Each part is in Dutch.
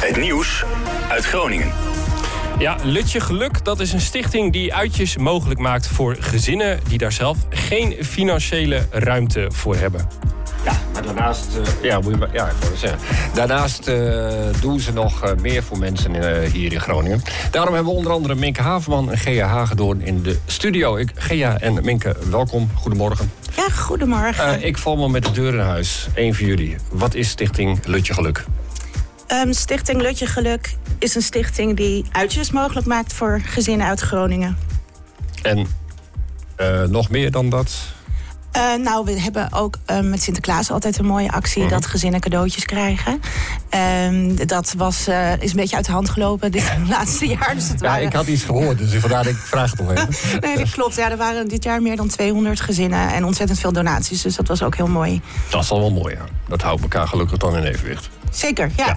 Het nieuws uit Groningen. Ja, Lutje Geluk, dat is een stichting die uitjes mogelijk maakt voor gezinnen die daar zelf geen financiële ruimte voor hebben. Ja, maar daarnaast, ik wou het zeggen. Daarnaast doen ze nog meer voor mensen hier in Groningen. Daarom hebben we onder andere Minke Haverman en Gea Hagedoorn in de studio. Gea en Minke, welkom. Goedemorgen. Ja, goedemorgen. Ik val me met de deur in huis. Eén van jullie. Wat is Stichting Lutje Geluk? Stichting Lutje Geluk is een stichting die uitjes mogelijk maakt voor gezinnen uit Groningen. En nog meer dan dat? We hebben ook met Sinterklaas altijd een mooie actie dat gezinnen cadeautjes krijgen. Dat is een beetje uit de hand gelopen dit laatste jaar. Dus ik had iets gehoord, dus vandaar dat ik vraag het nog even. Nee, dat klopt. Ja, er waren dit jaar meer dan 200 gezinnen en ontzettend veel donaties. Dus dat was ook heel mooi. Dat is al wel mooi, ja. Dat houdt elkaar gelukkig dan in evenwicht. Zeker, ja.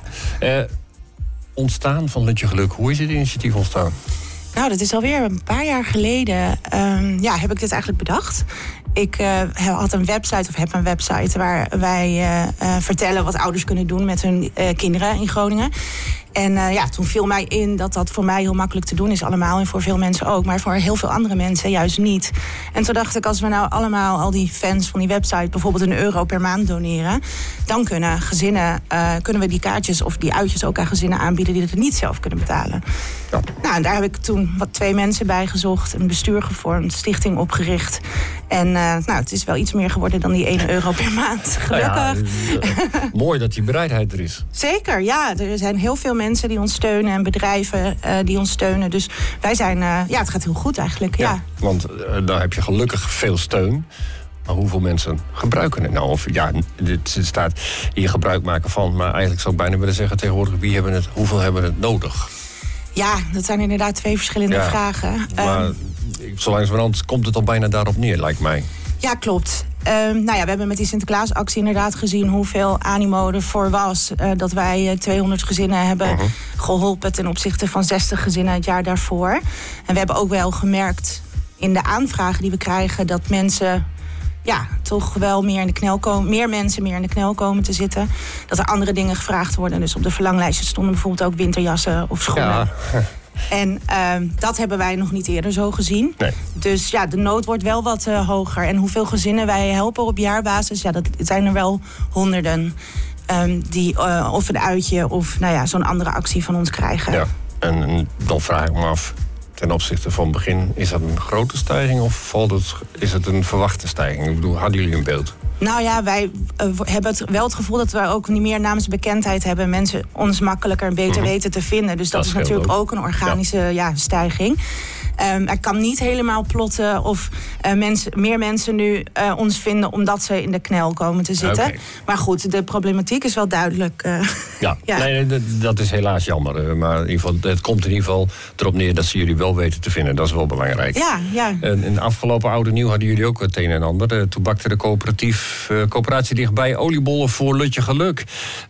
Ontstaan van Lutje Geluk, hoe is dit initiatief ontstaan? Nou, dat is alweer een paar jaar geleden heb ik dit eigenlijk bedacht. Ik heb een website waar wij vertellen wat ouders kunnen doen met hun kinderen in Groningen. En toen viel mij in dat voor mij heel makkelijk te doen is allemaal. En voor veel mensen ook. Maar voor heel veel andere mensen juist niet. En toen dacht ik, als we nou allemaal al die fans van die website bijvoorbeeld €1 per maand doneren, dan kunnen we die kaartjes of die uitjes ook aan gezinnen aanbieden die het niet zelf kunnen betalen. Ja. Nou, en daar heb ik toen 2 mensen bij gezocht, een bestuur gevormd, stichting opgericht. En het is wel iets meer geworden dan die €1 per maand. Gelukkig. Mooi dat die bereidheid er is. Zeker, ja. Er zijn heel veel mensen die ons steunen en bedrijven die ons steunen. Dus wij zijn, het gaat heel goed eigenlijk. Ja. Want daar heb je gelukkig veel steun. Maar hoeveel mensen gebruiken het nou? Of dit staat hier gebruik maken van. Maar eigenlijk zou ik bijna willen zeggen tegenwoordig, hoeveel hebben het nodig? Ja, dat zijn inderdaad 2 verschillende vragen. Maar zo langzamerhand komt het al bijna daarop neer, lijkt mij. Ja, klopt. We hebben met die Sinterklaasactie inderdaad gezien hoeveel animo ervoor was. Dat wij 200 gezinnen hebben geholpen ten opzichte van 60 gezinnen het jaar daarvoor. En we hebben ook wel gemerkt in de aanvragen die we krijgen dat mensen toch wel meer mensen meer in de knel komen te zitten. Dat er andere dingen gevraagd worden. Dus op de verlanglijstje stonden bijvoorbeeld ook winterjassen of schoenen. Ja. En dat hebben wij nog niet eerder zo gezien. Nee. Dus de nood wordt wel wat hoger. En hoeveel gezinnen wij helpen op jaarbasis, dat zijn er wel honderden die of een uitje of zo'n andere actie van ons krijgen. Ja. En dan vraag ik me af, ten opzichte van het begin, is dat een grote stijging of is het een verwachte stijging? Ik bedoel, hadden jullie een beeld? Nou ja, wij hebben wel het gevoel dat we ook niet meer namens bekendheid hebben. Mensen ons makkelijker en beter weten te vinden. Dus dat is natuurlijk ook een organische stijging. Ik kan niet helemaal plotten of meer mensen nu ons vinden omdat ze in de knel komen te zitten. Okay. Maar goed, de problematiek is wel duidelijk. Nee, dat is helaas jammer. Maar in ieder geval, het komt in ieder geval erop neer dat ze jullie wel weten te vinden. Dat is wel belangrijk. Ja. In de afgelopen Oud en Nieuw hadden jullie ook het een en ander. Toen bakte de coöperatie dichtbij oliebollen voor Lutje Geluk.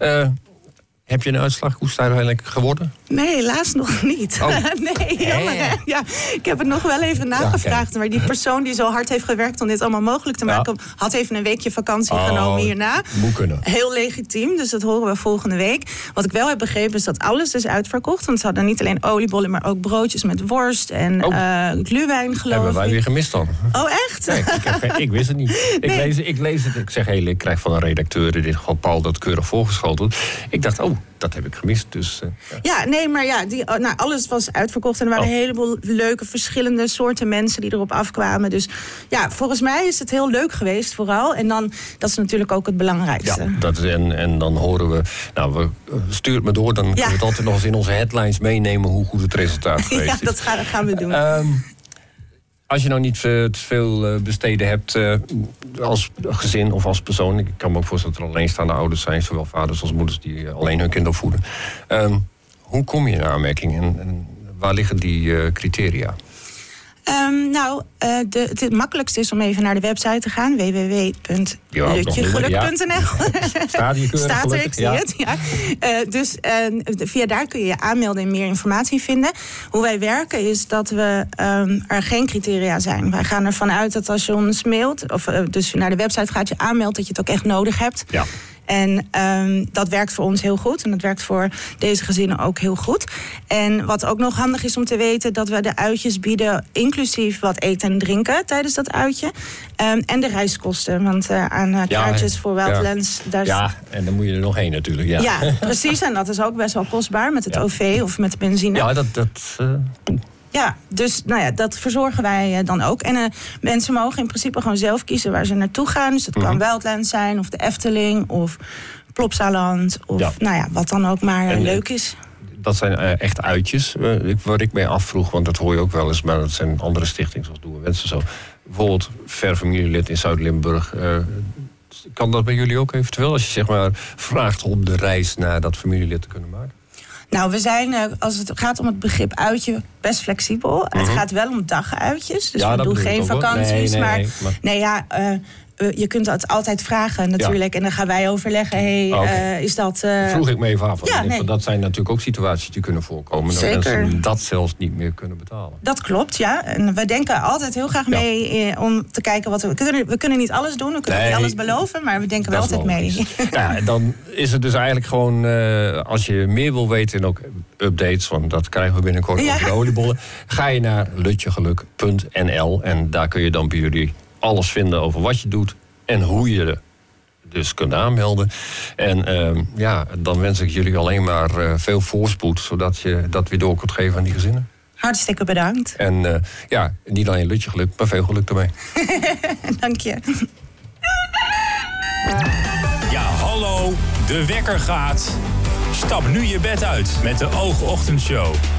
Heb je een uitslag? Hoe is het uiteindelijk geworden? Nee, helaas nog niet. Oh. Nee, jammer. Ja, ik heb het nog wel even nagevraagd. Maar die persoon die zo hard heeft gewerkt om dit allemaal mogelijk te maken, had even een weekje vakantie genomen hierna. Moet kunnen. Heel legitiem, dus dat horen we volgende week. Wat ik wel heb begrepen is dat alles is uitverkocht. Want ze hadden niet alleen oliebollen, maar ook broodjes met worst en glühwein, geloof ik. Hebben wij weer gemist dan? Oh, echt? Nee, ik wist het niet. Ik lees het. Ik zeg, ik krijg van een redacteur, in dit geval Paul, dat keurig voorgeschoteld. Ik dacht, dat heb ik gemist. Dus, alles was uitverkocht. En er waren een heleboel leuke, verschillende soorten mensen die erop afkwamen. Dus volgens mij is het heel leuk geweest vooral. En dan, dat is natuurlijk ook het belangrijkste. Ja, en dan horen we, stuur het me door. Dan kunnen we het altijd nog eens in onze headlines meenemen hoe goed het resultaat geweest is. Ja, dat gaan we doen. Als je nou niet te veel besteden hebt als gezin of als persoon. Ik kan me ook voorstellen dat er alleenstaande ouders zijn, zowel vaders als moeders die alleen hun kind opvoeden. Hoe kom je in aanmerking en waar liggen die criteria? Het makkelijkste is om even naar de website te gaan. www.lutjegeluk.nl. Staat er, ik zie het. Ja. Dus via daar kun je je aanmelden en meer informatie vinden. Hoe wij werken is dat we er geen criteria zijn. Wij gaan ervan uit dat als je ons mailt, of dus naar de website gaat, je aanmeldt, dat je het ook echt nodig hebt. Ja. En dat werkt voor ons heel goed. En dat werkt voor deze gezinnen ook heel goed. En wat ook nog handig is om te weten, dat we de uitjes bieden, inclusief wat eten en drinken tijdens dat uitje. En de reiskosten. Want aan kaartjes voor Wildlands... en dan moet je er nog heen natuurlijk. Ja, precies. En dat is ook best wel kostbaar met het OV of met de benzine. Ja, Ja, dus dat verzorgen wij dan ook. En mensen mogen in principe gewoon zelf kiezen waar ze naartoe gaan. Dus het kan Wildlands zijn, of de Efteling, of Plopsaland, of wat dan ook maar leuk is. Dat zijn echt uitjes. Waar ik mee afvroeg, want dat hoor je ook wel eens, maar dat zijn andere stichtingen zoals Doen We Wensen zo. Bijvoorbeeld ver familielid in Zuid-Limburg. Kan dat bij jullie ook eventueel, als je zeg maar vraagt om de reis naar dat familielid te kunnen maken? Nou, we zijn, als het gaat om het begrip uitje, best flexibel. Het gaat wel om daguitjes, dus we doen geen vakanties. Je kunt dat altijd vragen natuurlijk. En dan gaan wij overleggen, is dat... Vroeg ik me even af. Want dat zijn natuurlijk ook situaties die kunnen voorkomen. Dat mensen dat zelfs niet meer kunnen betalen. Dat klopt, ja. En we denken altijd heel graag mee om te kijken wat we kunnen niet alles doen. We kunnen niet alles beloven, maar we denken wel altijd mee. En dan is het dus eigenlijk gewoon, als je meer wil weten en ook updates, want dat krijgen we binnenkort over de oliebollen, ga je naar lutjegeluk.nl en daar kun je dan bij jullie alles vinden over wat je doet en hoe je er dus kunt aanmelden. En dan wens ik jullie alleen maar veel voorspoed, zodat je dat weer door kunt geven aan die gezinnen. Hartstikke bedankt. En niet alleen Lutje geluk, maar veel geluk ermee. Dank je. Ja, hallo, de wekker gaat. Stap nu je bed uit met de Oogochtendshow.